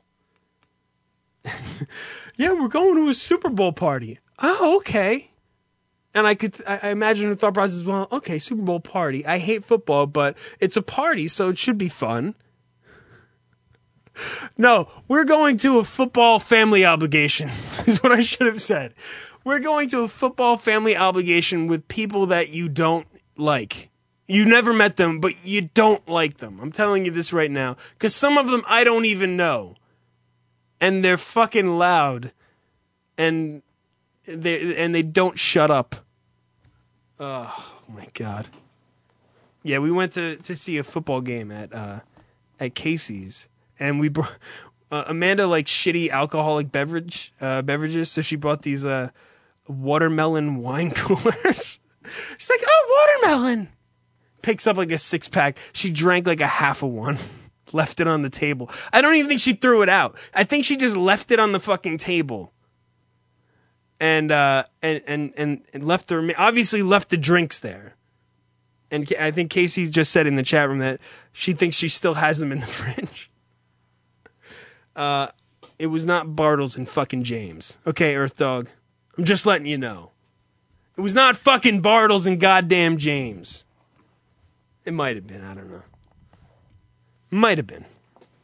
Yeah, we're going to a Super Bowl party. Oh, okay. And I could, I imagine the thought process, well, okay, Super Bowl party. I hate football, but it's a party, so it should be fun. No, we're going to a football family obligation, is what I should have said. We're going to a football family obligation with people that you don't like. You never met them, but you don't like them. I'm telling you this right now. Because some of them I don't even know. And they're fucking loud. And they and they don't shut up. Oh, my God. Yeah, we went to, to see a football game at uh, at Casey's. And we brought, uh, Amanda likes shitty alcoholic beverage uh, beverages, so she brought these uh, watermelon wine coolers. She's like, oh, watermelon! Picks up like a six pack. She drank like a half of one, left it on the table. I don't even think she threw it out. I think she just left it on the fucking table, and uh, and and and, and left the obviously left the drinks there. And I think Casey's just said in the chat room that she thinks she still has them in the fridge. Uh, it was not Bartles and fucking James. Okay, Earth Dog. I'm just letting you know. It was not fucking Bartles and goddamn James. It might have been, I don't know. Might have been.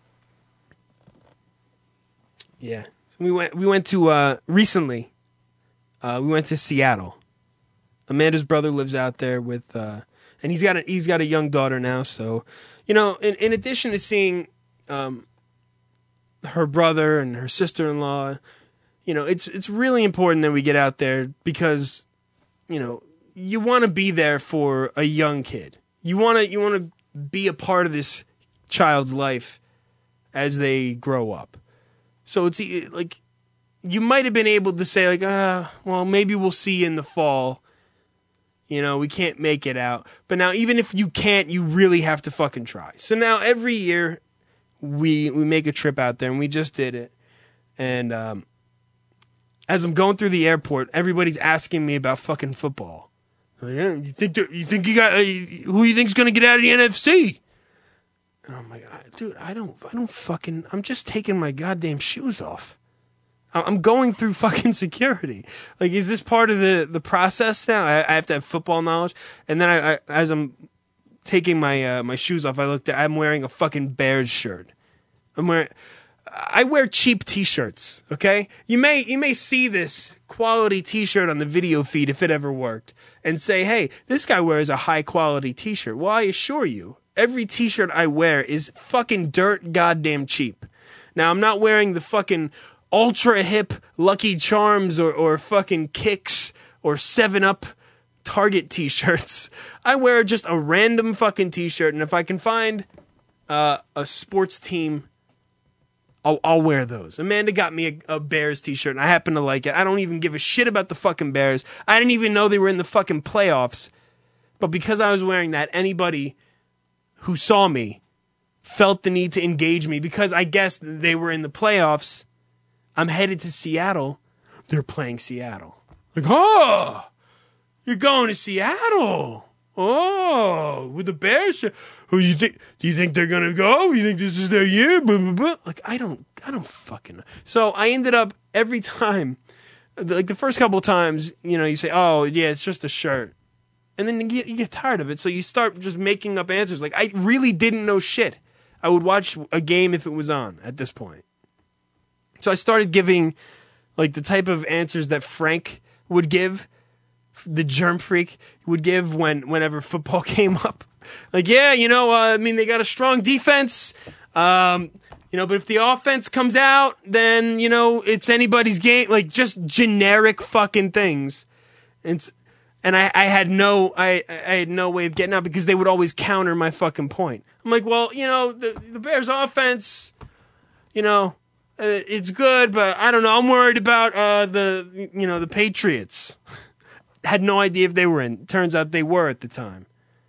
Yeah. So we went we went to uh recently uh we went to Seattle. Amanda's brother lives out there with uh and he's got a he's got a young daughter now, so you know, in in addition to seeing um her brother and her sister-in-law, you know, it's it's really important that we get out there because, you know, you want to be there for a young kid. You want to you want to be a part of this child's life as they grow up. So it's like you might have been able to say like, ah, well, maybe we'll see you in the fall. You know, we can't make it out. But now even if you can't, you really have to fucking try. So now every year we we make a trip out there, and we just did it. And um, as I'm going through the airport, everybody's asking me about fucking football. Like, yeah, you think that, you think you got uh, who you think's gonna get out of the N F C? And I'm like, dude, I don't, I don't fucking. I'm just taking my goddamn shoes off. I'm going through fucking security. Like, is this part of the, the process now? I, I have to have football knowledge. And then I, I as I'm taking my uh, my shoes off, I looked at. I'm wearing a fucking Bears shirt. I'm wearing. I wear cheap T-shirts. Okay, you may you may see this quality T-shirt on the video feed if it ever worked, and say, hey, this guy wears a high quality T-shirt. Well, I assure you, every T-shirt I wear is fucking dirt goddamn cheap. Now, I'm not wearing the fucking ultra hip Lucky Charms or, or fucking Kicks or seven up Target T-shirts. I wear just a random fucking T-shirt, and if I can find uh, a sports team, I'll, I'll wear those. Amanda got me a, a Bears T-shirt, and I happen to like it. I don't even give a shit about the fucking Bears. I didn't even know they were in the fucking playoffs. But because I was wearing that, anybody who saw me felt the need to engage me because I guess they were in the playoffs. I'm headed to Seattle. They're playing Seattle. Like, oh, you're going to Seattle. Oh, with the Bears. Who you think? Do you think they're gonna go? You think this is their year? Blah, blah, blah. Like, I don't, I don't fucking know. So I ended up every time, like the first couple of times, you know, you say, oh yeah, it's just a shirt, and then you get, you get tired of it, so you start just making up answers. Like, I really didn't know shit. I would watch a game if it was on at this point. So I started giving, like, the type of answers that Frank would give, the germ freak would give when whenever football came up. Like, yeah, you know, uh, I mean, they got a strong defense, um, you know, but if the offense comes out, then, you know, it's anybody's game. Like, just generic fucking things. And and I, I had no I, I had no way of getting out because they would always counter my fucking point. I'm like, well, you know, the the Bears offense, you know, Uh, it's good, but I don't know. I'm worried about uh, the, you know, the Patriots. Had no idea if they were in. Turns out they were at the time.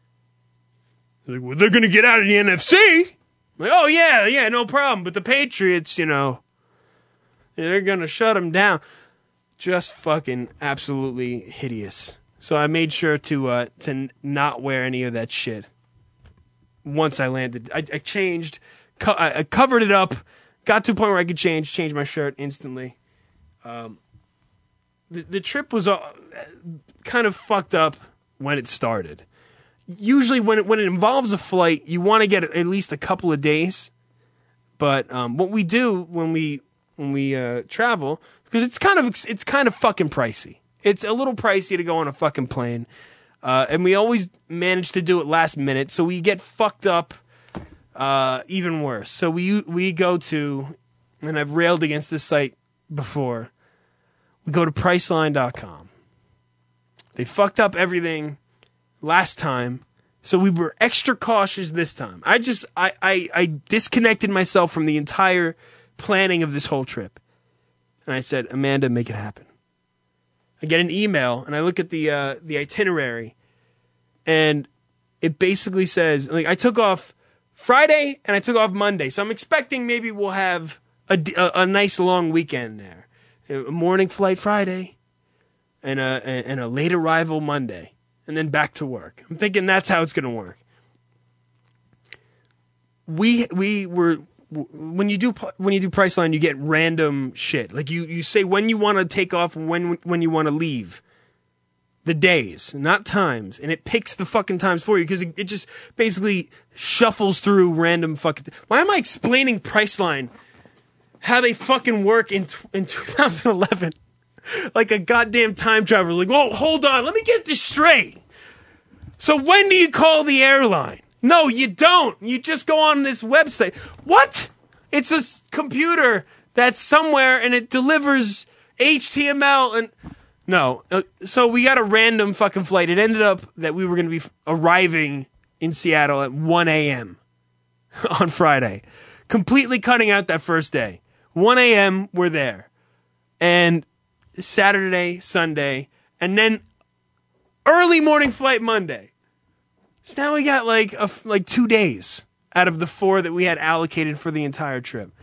Like, well, they're going to get out of the N F C. I'm like, oh, yeah, yeah, no problem. But the Patriots, you know, they're going to shut them down. Just fucking absolutely hideous. So I made sure to uh, to n- not wear any of that shit. Once I landed, I, I changed, co- I, I covered it up. Got to a point where I could change, change my shirt instantly. Um, the the trip was uh, kind of fucked up when it started. Usually, when it, when it involves a flight, you want to get at least a couple of days. But um, what we do when we when we uh, travel, because it's kind of it's kind of fucking pricey. It's a little pricey to go on a fucking plane, uh, and we always manage to do it last minute, so we get fucked up. Uh, even worse. So we we go to, and I've railed against this site before, we go to Priceline dot com. They fucked up everything last time, so we were extra cautious this time. I just, I, I, I disconnected myself from the entire planning of this whole trip. And I said, Amanda, make it happen. I get an email, and I look at the uh, the itinerary, and it basically says, like, I took off Friday, and I took off Monday. So I'm expecting maybe we'll have a, a, a nice long weekend there. A morning flight Friday, and a, and a late arrival Monday, and then back to work. I'm thinking that's how it's going to work. We we were when you do when you do Priceline, you get random shit. Like you, you say when you want to take off and when when you want to leave. The days, not times, and it picks the fucking times for you because it, it just basically shuffles through random fucking. Th- Why am I explaining Priceline? How they fucking work in t- in twenty eleven? Like a goddamn time traveler. Like, oh, hold on, let me get this straight. So when do you call the airline? No, you don't. You just go on this website. What? It's a s- computer that's somewhere and it delivers H T M L and. No, uh, so we got a random fucking flight. It ended up that we were going to be f- arriving in Seattle at one a.m. on Friday. Completely cutting out that first day. one a.m. we're there. And Saturday, Sunday, and then early morning flight Monday. So now we got like a, like two days out of the four that we had allocated for the entire trip.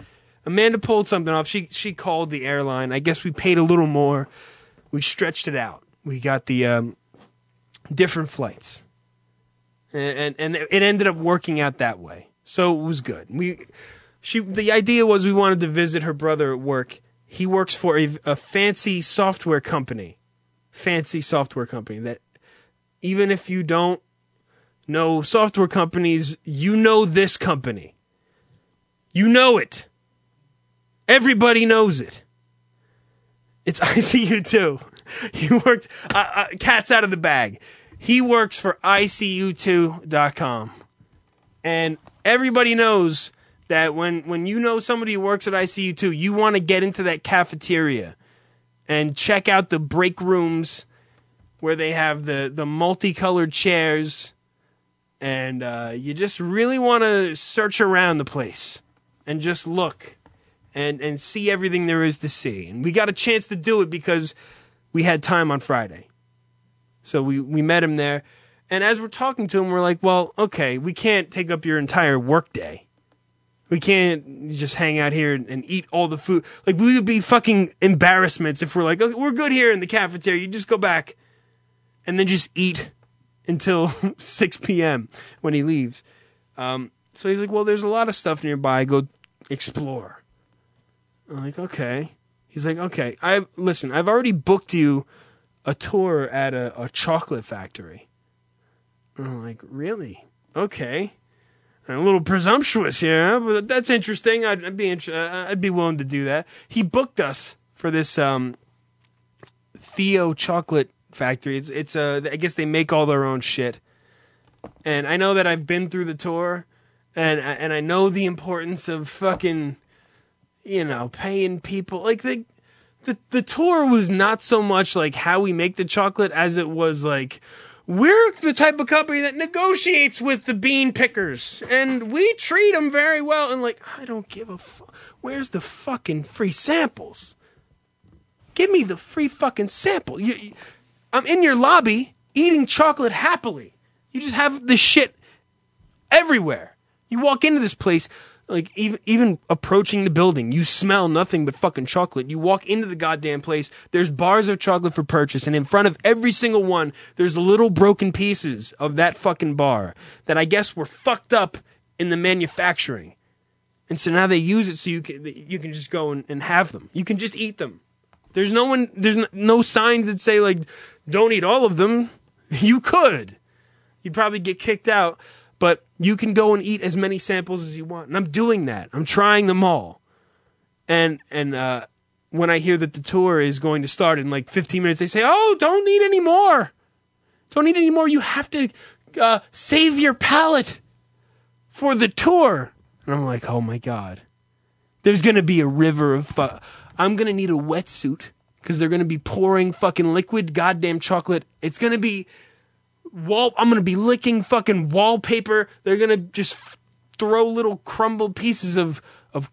Amanda pulled something off. She she called the airline. I guess we paid a little more. We stretched it out. We got the um, different flights, and, and and it ended up working out that way. So it was good. We she the idea was we wanted to visit her brother at work. He works for a, a fancy software company, fancy software company that even if you don't know software companies, you know this company. You know it. Everybody knows it. It's I C U two. He works, uh, uh, cat's out of the bag. He works for I C U two dot com. And everybody knows that when, when you know somebody who works at I C U two, you want to get into that cafeteria and check out the break rooms where they have the, the multicolored chairs. And uh, you just really want to search around the place and just look and, and see everything there is to see. And we got a chance to do it because we had time on Friday. So we, we met him there. And as we're talking to him, we're like, well, okay, we can't take up your entire work day. We can't just hang out here and, and eat all the food. Like, we would be fucking embarrassments if we're like, okay, we're good here in the cafeteria. You just go back and then just eat until six p.m. when he leaves. Um, so he's like, well, there's a lot of stuff nearby. Go explore. I'm like, okay. He's like, okay, I listen, I've already booked you a tour at a, a chocolate factory. And I'm like, really? Okay. I'm a little presumptuous here, huh? But that's interesting. I'd, I'd be int- I'd be willing to do that. He booked us for this um, Theo chocolate factory. It's it's a I guess they make all their own shit. And I know that I've been through the tour, and and I know the importance of fucking, you know, paying people. Like the the the tour was not so much like how we make the chocolate as it was like, we're the type of company that negotiates with the bean pickers, and we treat them very well. And like, I don't give a fuck. Where's the fucking free samples? Give me the free fucking sample. You, you, I'm in your lobby eating chocolate happily. You just have this shit everywhere. You walk into this place, like even even approaching the building, you smell nothing but fucking chocolate. You walk into the goddamn place, there's bars of chocolate for purchase, and in front of every single one, there's little broken pieces of that fucking bar that I guess were fucked up in the manufacturing. And so now they use it so you can you can just go and, and have them. You can just eat them. There's no one. There's no signs that say like, "Don't eat all of them." You could. You'd probably get kicked out, but you can go and eat as many samples as you want. And I'm doing that. I'm trying them all. And and uh, when I hear that the tour is going to start in like fifteen minutes, they say, "Oh, don't eat any more. Don't eat any more. You have to uh, save your palate for the tour." And I'm like, "Oh my god, there's gonna be a river of." Fu- I'm going to need a wetsuit because they're going to be pouring fucking liquid goddamn chocolate. It's going to be wall. I'm going to be licking fucking wallpaper. They're going to just throw little crumbled pieces of, of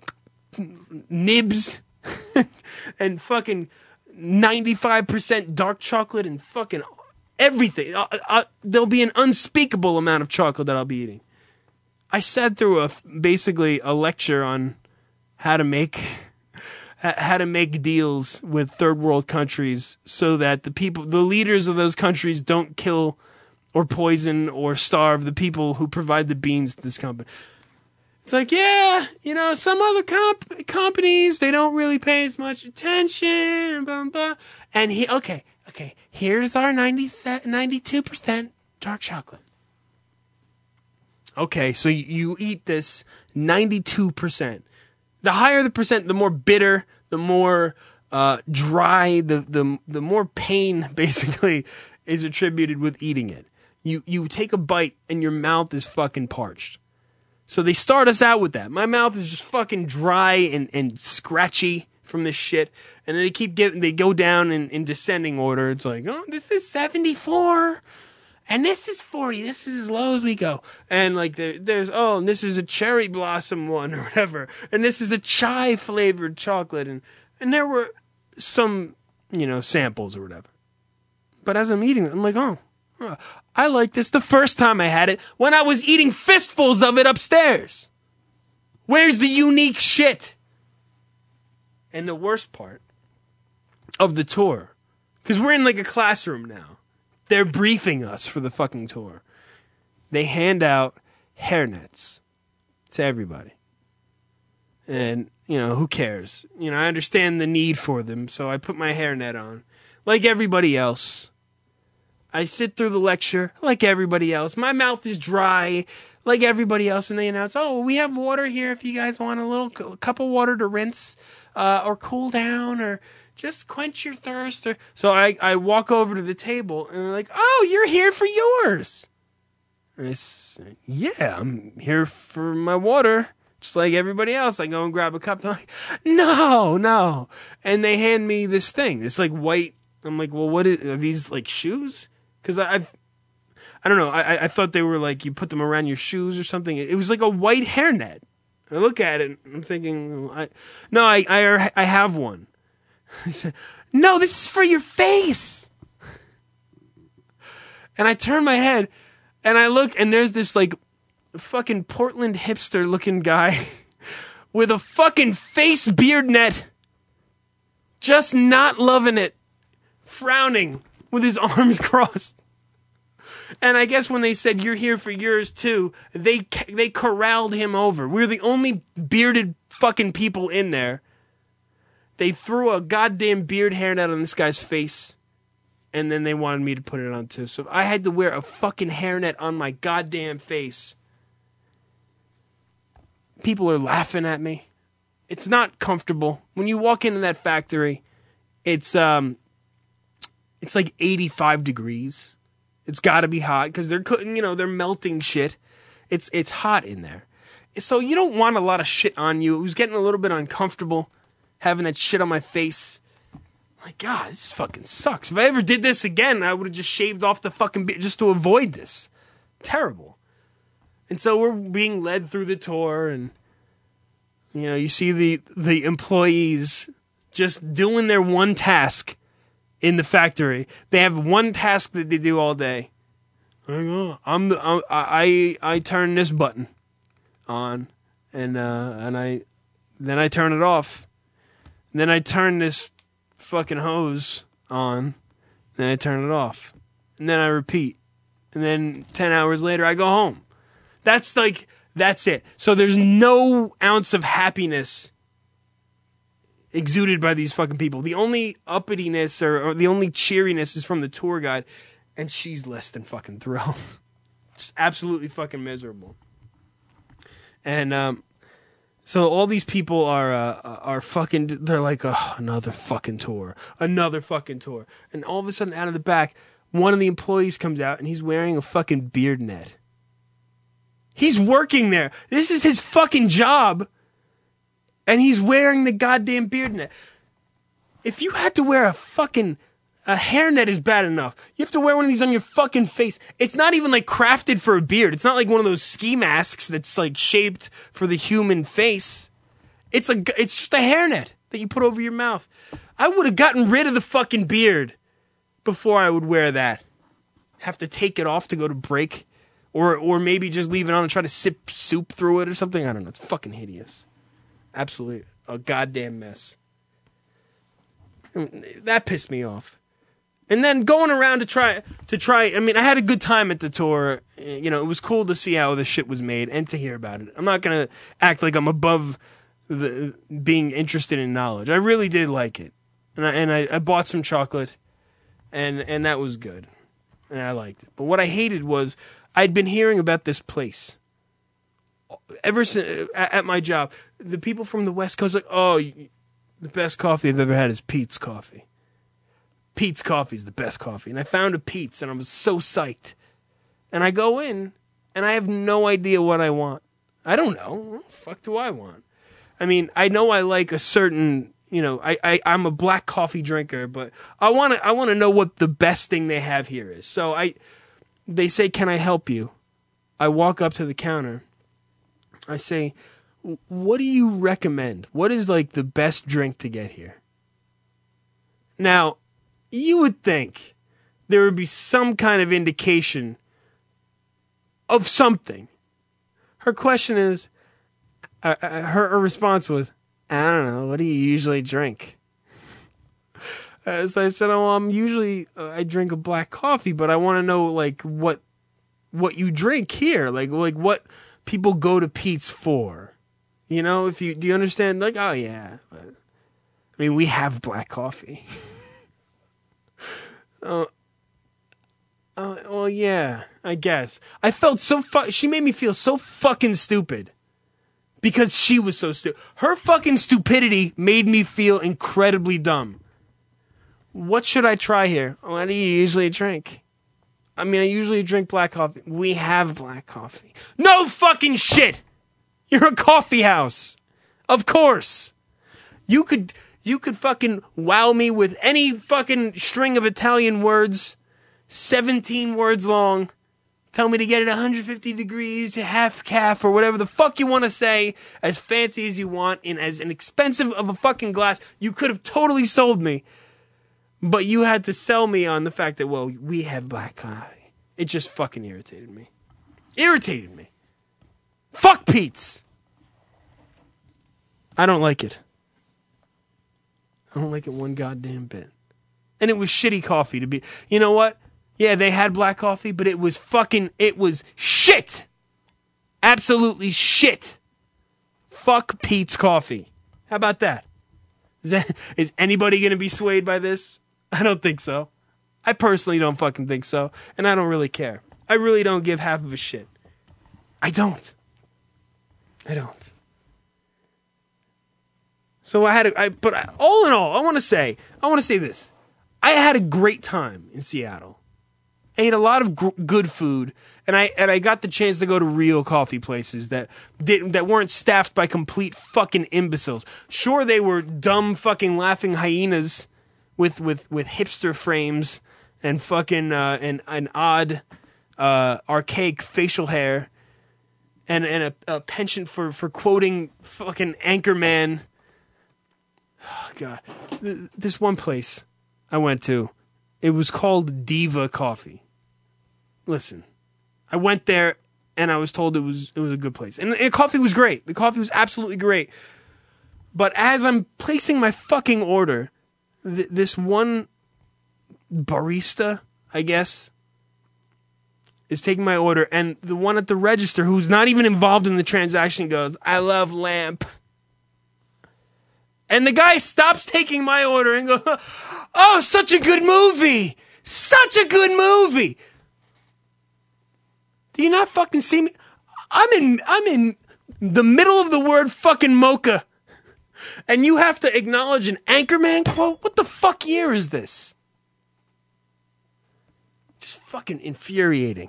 nibs and fucking ninety-five percent dark chocolate and fucking everything. Uh, uh, there'll be an unspeakable amount of chocolate that I'll be eating. I sat through a, basically a lecture on how to make... how to make deals with third world countries so that the people, the leaders of those countries don't kill or poison or starve the people who provide the beans to this company. It's like, yeah, you know, some other comp- companies, they don't really pay as much attention, blah, blah. And he, okay, okay, here's our ninety, ninety-two percent dark chocolate. Okay, so you, you eat this ninety-two percent. The higher the percent, the more bitter, the more uh, dry, the, the the more pain basically is attributed with eating it. You you take a bite and your mouth is fucking parched. So they start us out with that. My mouth is just fucking dry and, and scratchy from this shit. And then they keep getting, they go down in, in descending order. It's like, oh, this is seventy-four. And this is forty. This is as low as we go. And like there, there's, oh, and this is a cherry blossom one or whatever. And this is a chai flavored chocolate. And, and there were some, you know, samples or whatever. But as I'm eating it, I'm like, oh, oh, I like this the first time I had it when I was eating fistfuls of it upstairs. Where's the unique shit? And the worst part of the tour, because we're in like a classroom now. They're briefing us for the fucking tour. They hand out hairnets to everybody. And, you know, who cares? You know, I understand the need for them, so I put my hairnet on. Like everybody else. I sit through the lecture like everybody else. My mouth is dry like everybody else, and they announce, oh, we have water here if you guys want a little a cup of water to rinse uh, or cool down or just quench your thirst. Or... So I, I walk over to the table, and they're like, oh, you're here for yours. And I say, yeah, I'm here for my water. Just like everybody else, I go and grab a cup. They're like, no, no. And they hand me this thing. It's like white. I'm like, well, what is, are these like shoes? Because I've, I don't know. I, I thought they were like, you put them around your shoes or something. It was like a white hairnet. I look at it and I'm thinking, I, no, I, I, I have one. I said, no, this is for your face. And I turn my head and I look and there's this like fucking Portland hipster looking guy with a fucking face beard net, just not loving it, frowning with his arms crossed. And I guess when they said you're here for yours too, they they corralled him over. We were the only bearded fucking people in there. They threw a goddamn beard hairnet on this guy's face, and then they wanted me to put it on too. So I had to wear a fucking hairnet on my goddamn face. People are laughing at me. It's not comfortable. When you walk into that factory, it's um, it's like eighty-five degrees. It's got to be hot because they're cooking, you know, they're melting shit. It's it's hot in there. So you don't want a lot of shit on you. It was getting a little bit uncomfortable having that shit on my face. My God, this fucking sucks. If I ever did this again, I would have just shaved off the fucking beard just to avoid this. Terrible. And so we're being led through the tour, and you know, you see the the employees just doing their one task in the factory. They have one task that they do all day. I'm the I'm, I I turn this button on, and uh, and I then I turn it off. And then I turn this fucking hose on. Then I turn it off, and then I repeat. And then ten hours later, I go home. That's like that's it. So there's no ounce of happiness exuded by these fucking people. The only uppityness or, or the only cheeriness is from the tour guide, and she's less than fucking thrilled. Just absolutely fucking miserable. And um, so all these people are uh, are fucking. They're like, oh, another fucking tour, another fucking tour, and all of a sudden, out of the back, one of the employees comes out, and he's wearing a fucking beard net. He's working there. This is his fucking job. And he's wearing the goddamn beard net. If you had to wear a fucking... A hairnet is bad enough. You have to wear one of these on your fucking face. It's not even like crafted for a beard. It's not like one of those ski masks that's like shaped for the human face. It's a, it's just a hairnet that you put over your mouth. I would have gotten rid of the fucking beard before I would wear that. Have to take it off to go to break. Or or maybe just leave it on and try to sip soup through it or something. I don't know. It's fucking hideous. Absolutely a goddamn mess. That pissed me off. And then going around to try to try. I mean, I had a good time at the tour. You know, it was cool to see how the shit was made and to hear about it. I'm not gonna act like I'm above the being interested in knowledge. I really did like it, and I and I, I bought some chocolate, and and that was good, and I liked it. But what I hated was I'd been hearing about this place ever since at my job. The people from the West Coast like, oh, the best coffee I've ever had is Pete's Coffee. Pete's Coffee is the best coffee. And I found a Pete's, and I was so psyched. And I go in, and I have no idea what I want. I don't know. What the fuck do I want? I mean, I know I like a certain, you know, I, I, I'm a black coffee drinker, but I want to I want to know what the best thing they have here is. So I, they say, can I help you? I walk up to the counter. I say, what do you recommend? What is like the best drink to get here? Now, you would think there would be some kind of indication of something. Her question is, uh, her, her response was, I don't know. What do you usually drink? Uh, so I said, oh, I'm usually, uh, I drink a black coffee, but I want to know, like, what what you drink here. Like, like what people go to Pete's for. You know, if you, do you understand? Like, oh, yeah. But, I mean, we have black coffee. uh, uh, well, yeah, I guess. I felt so, fu- she made me feel so fucking stupid. Because she was so stupid. Her fucking stupidity made me feel incredibly dumb. What should I try here? What do you usually drink? I mean, I usually drink black coffee. We have black coffee. No fucking shit! You're a coffee house. Of course. You could, you could fucking wow me with any fucking string of Italian words, seventeen words long. Tell me to get it one hundred fifty degrees, half calf, or whatever the fuck you want to say, as fancy as you want, in as inexpensive of a fucking glass. You could have totally sold me. But you had to sell me on the fact that, well, we have black coffee. It just fucking irritated me. Irritated me. Fuck Pete's. I don't like it. I don't like it one goddamn bit. And it was shitty coffee to be... You know what? Yeah, they had black coffee, but it was fucking... It was shit! Absolutely shit! Fuck Pete's Coffee. How about that? Is, that, is anybody going to be swayed by this? I don't think so. I personally don't fucking think so. And I don't really care. I really don't give half of a shit. I don't. I don't. So I had a... I, but I, all in all, I want to say... I want to say this. I had a great time in Seattle. I ate a lot of gr- good food, and I and I got the chance to go to real coffee places that did that weren't staffed by complete fucking imbeciles. Sure, they were dumb fucking laughing hyenas with with, with hipster frames and fucking uh, and an odd uh, archaic facial hair and and a, a penchant for, for quoting fucking Anchorman. Oh, God, this one place I went to, it was called Diva Coffee. Listen, I went there and I was told it was it was a good place. And the coffee was great. The coffee was absolutely great. But as I'm placing my fucking order, th- this one barista, I guess, is taking my order, and the one at the register who's not even involved in the transaction goes, "I love lamp." And the guy stops taking my order and goes, "Oh, such a good movie! Such a good movie!" Do you not fucking see me? I'm in I'm in the middle of the word fucking mocha. And you have to acknowledge an Anchorman quote? What the fuck year is this? Just fucking infuriating.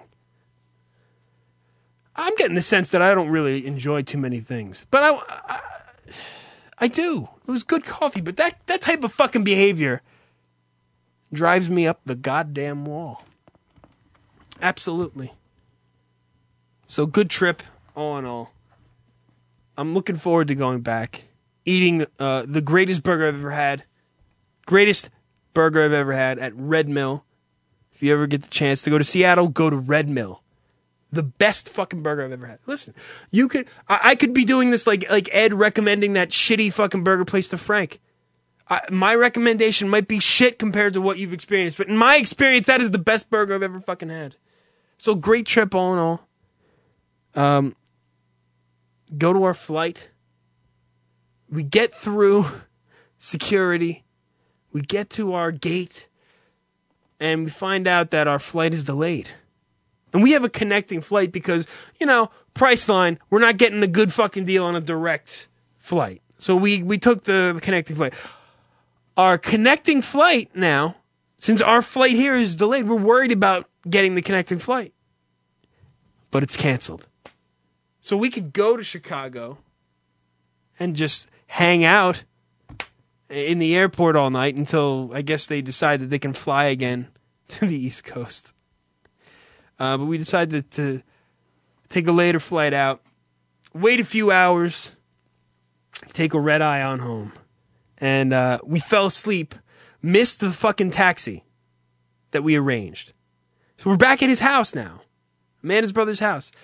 I'm getting the sense that I don't really enjoy too many things. But I... I I do. It was good coffee, but that, that type of fucking behavior drives me up the goddamn wall. Absolutely. So good trip, all in all. I'm looking forward to going back. Eating uh, the greatest burger I've ever had. Greatest burger I've ever had at Red Mill. If you ever get the chance to go to Seattle, go to Red Mill. The best fucking burger I've ever had. Listen, you could, I, I could be doing this like like Ed recommending that shitty fucking burger place to Frank. I, my recommendation might be shit compared to what you've experienced, but in my experience, that is the best burger I've ever fucking had. So great trip all in all. Um, go to our flight. We get through security. We get to our gate, and we find out that our flight is delayed. And we have a connecting flight because, you know, Priceline, we're not getting a good fucking deal on a direct flight. So we, we took the connecting flight. Our connecting flight now, since our flight here is delayed, we're worried about getting the connecting flight. But it's canceled. So we could go to Chicago and just hang out in the airport all night until I guess they decide that they can fly again to the East Coast. Uh, but we decided to take a later flight out, wait a few hours, take a red eye on home. And uh, we fell asleep, missed the fucking taxi that we arranged. So we're back at his house now, Amanda's brother's house.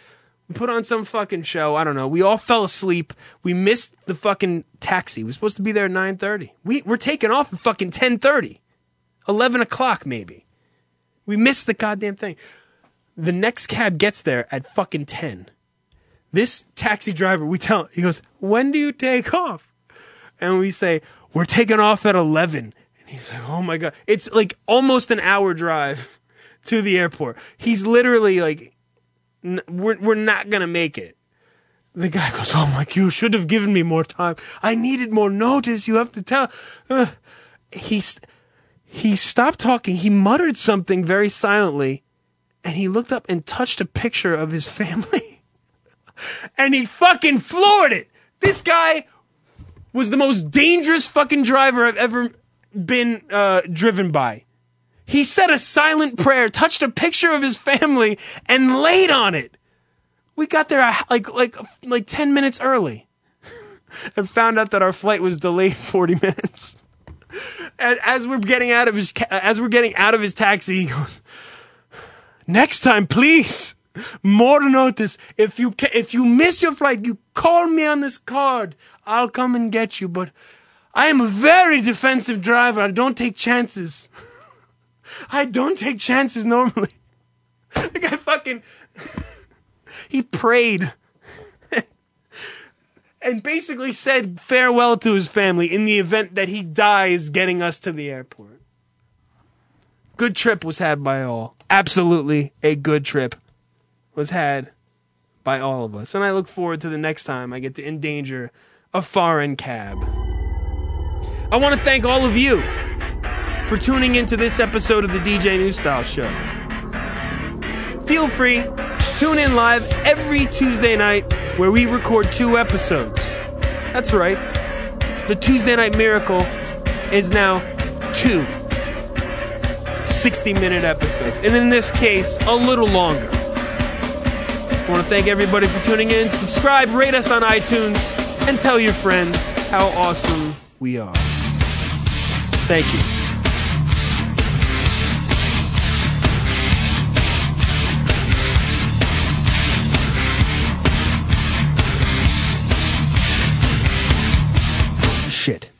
We put on some fucking show. I don't know. We all fell asleep. We missed the fucking taxi. We were supposed to be there at nine thirty. We, we're taking off at fucking ten thirty. eleven o'clock maybe. We missed the goddamn thing. The next cab gets there at fucking ten. This taxi driver, we tell him, he goes, when do you take off? And we say, we're taking off at eleven. And he's like, oh my God. It's like almost an hour drive to the airport. He's literally like, We're we're not gonna make it. The guy goes, oh my, you should have given me more time. I needed more notice. You have to tell. Uh, he he stopped talking. He muttered something very silently, and he looked up and touched a picture of his family, and he fucking floored it. This guy was the most dangerous fucking driver I've ever been uh, driven by. He said a silent prayer, touched a picture of his family, and laid on it. We got there like like like ten minutes early, and found out that our flight was delayed forty minutes. And as we're getting out of his as we're getting out of his taxi, he goes, "Next time, please, more notice. If you ca- if you miss your flight, you call me on this card. I'll come and get you. But I am a very defensive driver. I don't take chances." I don't take chances normally. The guy fucking... he prayed. And basically said farewell to his family in the event that he dies getting us to the airport. Good trip was had by all. Absolutely a good trip was had by all of us. And I look forward to the next time I get to endanger a foreign cab. I want to thank all of you for tuning into this episode of the D J New Style Show. Feel free, tune in live every Tuesday night where we record two episodes. That's right. The Tuesday Night Miracle is now two sixty-minute episodes. And in this case, a little longer. I want to thank everybody for tuning in. Subscribe, rate us on iTunes, and tell your friends how awesome we are. Thank you. Shit.